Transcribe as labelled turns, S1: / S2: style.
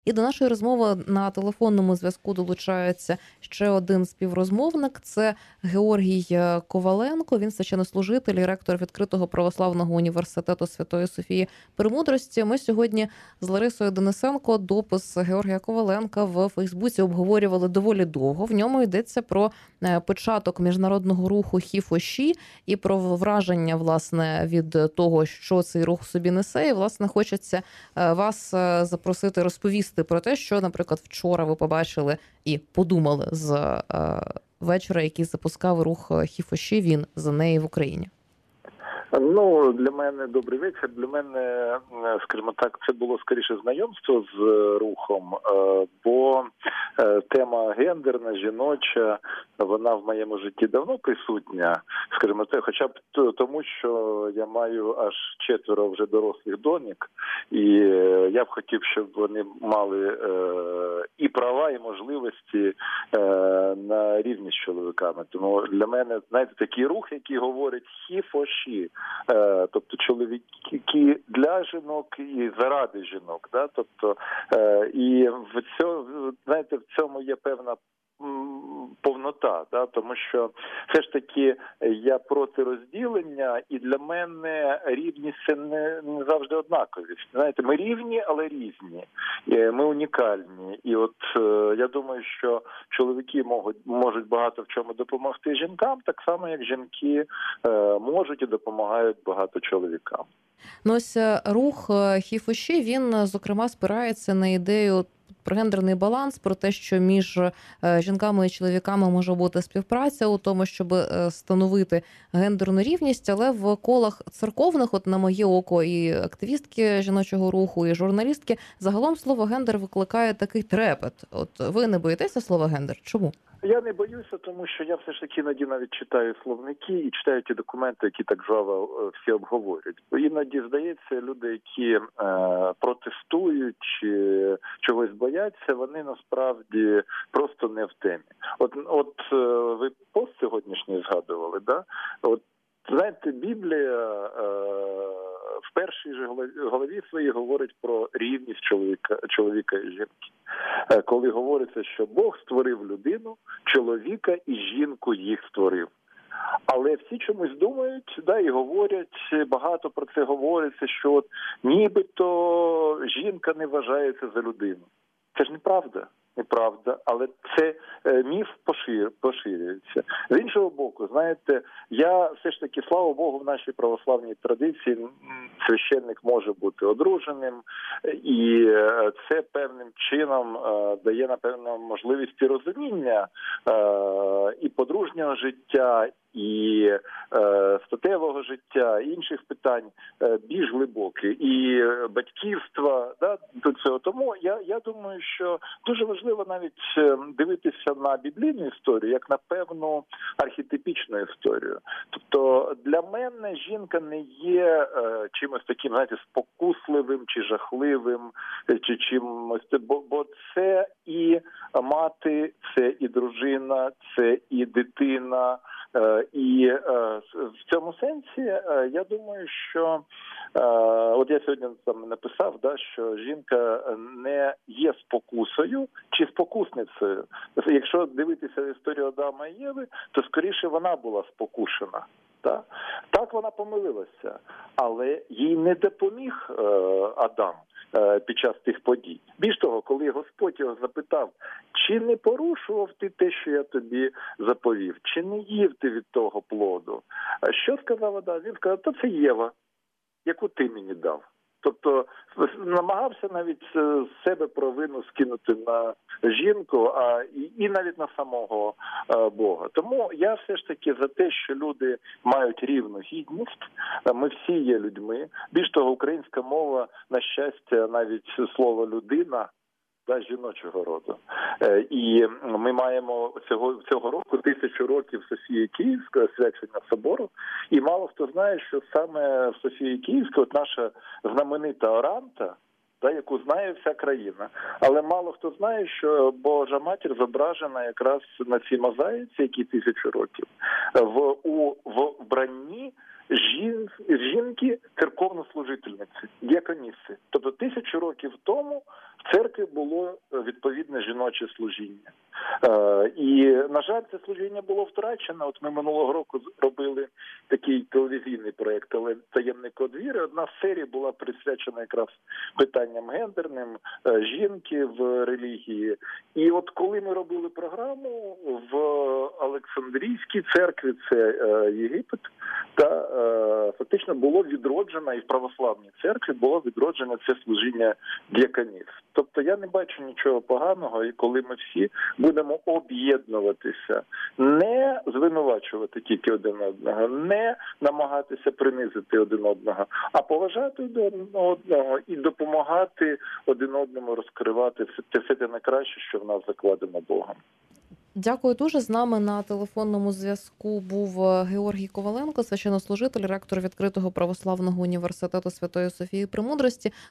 S1: І до нашої розмови на телефонному зв'язку долучається ще один співрозмовник. Це Георгій Коваленко. Він священнослужитель і ректор Відкритого православного університету Святої Софії Премудрості. Ми сьогодні з Ларисою Денисенко допис Георгія Коваленка в Фейсбуці обговорювали доволі довго. В ньому йдеться про початок міжнародного руху ХІФО-ЩІ і про враження, власне, від того, що цей рух собі несе. І, власне, хочеться вас запросити розповісти про те, що, наприклад, вчора ви побачили і подумали з вечора, який запускав рух ХІФО-ЩІ, він за неї в Україні.
S2: Ну, для мене добрий вечір. Для мене, скажімо так, це було скоріше знайомство з рухом, бо тема гендерна, жіноча, вона в моєму житті давно присутня, скажімо так, хоча б тому, що я маю аж 4 вже дорослих доньок, і я б хотів, щоб вони мали і права, і можливості на рівні з чоловіками. Тому для мене, знаєте, такий рух, який говорить ХІФО-ЩІ, тобто чоловіки для жінок і заради жінок, да? Тобто і в цьому, знаєте, в цьому є певна повнота, да? Тому що все ж таки я проти розділення, і для мене рівність це не завжди однаковість. Знаєте, ми рівні, але різні, ми унікальні. І от я думаю, що чоловіки можуть багато в чому допомогти жінкам, так само як жінки можуть і допомагають багато чоловікам.
S1: Ну ось рух ХІФО-ЩІ, він, зокрема, спирається на ідею про гендерний баланс, про те, що між жінками і чоловіками може бути співпраця у тому, щоб становити гендерну рівність, але в колах церковних, от на моє око, і активістки жіночого руху, і журналістки, загалом слово гендер викликає такий трепет. От ви не боїтеся слова гендер? Чому?
S2: Я не боюся, тому що я все ж таки іноді навіть читаю словники і читаю ті документи, які так жваво всі обговорюють. Бо іноді, здається, люди, які протестують чи чогось бояться, вони насправді просто не в темі. От ви пост сьогоднішній згадували, да? От знаєте, Біблія в першій же главі своїй говорить про рівність чоловіка і жінки. Коли говориться, що Бог створив людину, чоловіка і жінку їх створив. Але всі чомусь думають, да, і говорять, багато про це говориться, що от нібито жінка не вважається за людину. Це ж неправда. Неправда, але це міф поширюється. З іншого боку, знаєте, я все ж таки, слава Богу, в нашій православній традиції священник може бути одруженим, і це певним чином дає, напевно, можливість і розуміння і подружнього життя, і статевого життя, і інших питань більш глибокі, і батьківства, да, до цього. Тому я думаю, що дуже важливо навіть дивитися на біблійну історію, як на певну архетипічну історію. Тобто для мене жінка не є чимось таким, знаєте, спокусливим чи жахливим, чи чимось, бо це і мати, це і дружина, це і дитина. І в цьому сенсі я думаю, що от я сьогодні там написав, да, що жінка не є спокусою чи спокусницею. Якщо дивитися історію Адама і Єви, то скоріше вона була спокушена. Так вона помилилася, але їй не допоміг Адам під час тих подій. Більш того, коли Господь його запитав, чи не порушував ти те, що я тобі заповів, чи не їв ти від того плоду? Що сказав Адам? Він сказав, то це Єва, яку ти мені дав. Тобто намагався навіть з себе провину скинути на жінку, і навіть на самого Бога. Тому я все ж таки за те, що люди мають рівну гідність, ми всі є людьми. Більш того, українська мова, на щастя, навіть слово «людина», да, жіночого роду. І ми маємо цього року 1000 років Софії Київської, освячення собору, і мало хто знає, що саме в Софії Київській от наша знаменита Оранта, да, яку знає вся країна. Але мало хто знає, що Божа Матір зображена якраз на цій мозаїці, якій 1000 років, в вбранні жінки церковнослужительниці, діаконісси. Тобто 1000 років тому в церкві було відповідне жіноче служіння. І, на жаль, це служіння було втрачено. От ми минулого року робили такий телевізійний проєкт «Таємний код віри». Одна з серій була присвячена якраз питанням гендерним, жінки в релігії. І от коли ми робили програму в Олександрійській церкві, це Єгипет, та фактично було відроджено, і в православній церкві було відроджено це служіння діаконів. Тобто я не бачу нічого поганого, і коли ми всі будемо об'єднуватися, не звинувачувати тільки один одного, не намагатися принизити один одного, а поважати один одного і допомагати один одному розкривати все те найкраще, що в нас закладено Богом.
S1: Дякую дуже. З нами на телефонному зв'язку був Георгій Коваленко, священнослужитель, ректор відкритого православного університету Святої Софії Премудрості.